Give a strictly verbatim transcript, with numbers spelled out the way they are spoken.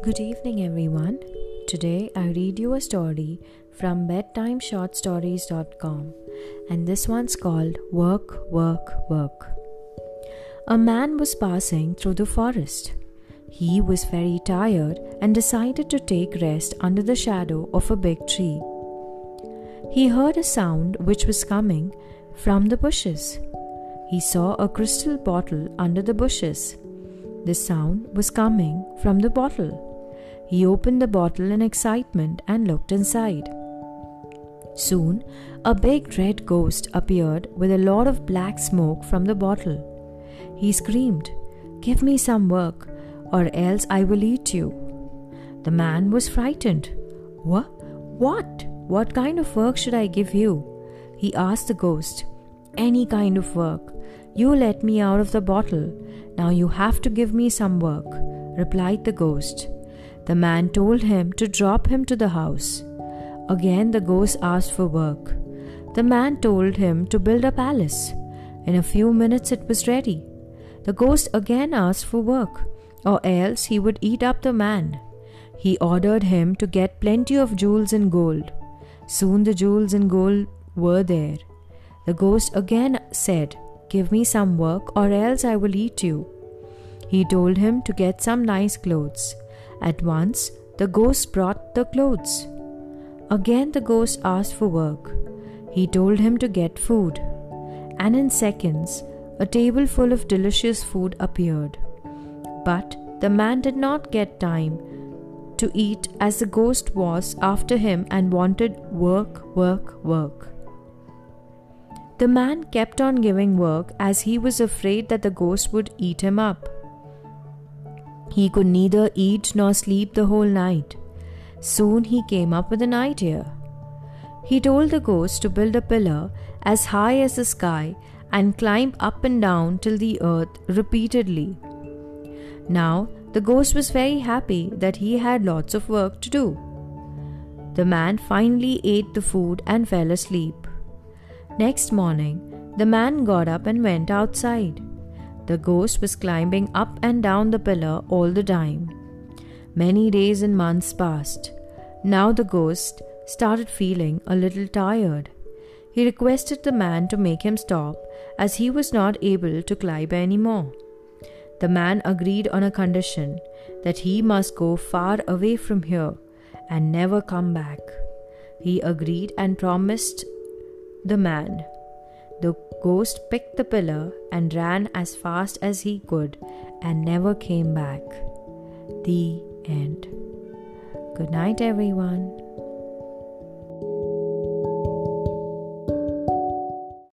Good evening, everyone. Today I read you a story from bedtime short stories dot com, and this one's called Work, Work, Work. A man was passing through the forest. He was very tired and decided to take rest under the shadow of a big tree. He heard a sound which was coming from the bushes. He saw a crystal bottle under the bushes. The sound was coming from the bottle. He opened the bottle in excitement and looked inside. Soon, a big red ghost appeared with a lot of black smoke from the bottle. He screamed, "Give me some work, or else I will eat you." The man was frightened. What? What? What kind of work should I give you? He asked the ghost. Any kind of work. You let me out of the bottle. Now you have to give me some work, replied the ghost. The man told him to drop him to the house. Again the ghost asked for work. The man told him to build a palace. In a few minutes it was ready. The ghost again asked for work, or else he would eat up the man. He ordered him to get plenty of jewels and gold. Soon the jewels and gold were there. The ghost again said, "Give me some work, or else I will eat you." He told him to get some nice clothes. At once, the ghost brought the clothes. Again the ghost asked for work. He told him to get food. And in seconds, a table full of delicious food appeared. But the man did not get time to eat, as the ghost was after him and wanted work, work, work. The man kept on giving work as he was afraid that the ghost would eat him up. He could neither eat nor sleep the whole night. Soon he came up with an idea. He told the ghost to build a pillar as high as the sky and climb up and down till the earth repeatedly. Now the ghost was very happy that he had lots of work to do. The man finally ate the food and fell asleep. Next morning, the man got up and went outside. The ghost was climbing up and down the pillar all the time. Many days and months passed. Now the ghost started feeling a little tired. He requested the man to make him stop, as he was not able to climb any more. The man agreed on a condition, that he must go far away from here and never come back. He agreed and promised the man. The ghost picked the pillar and ran as fast as he could and never came back. The end. Good night, everyone.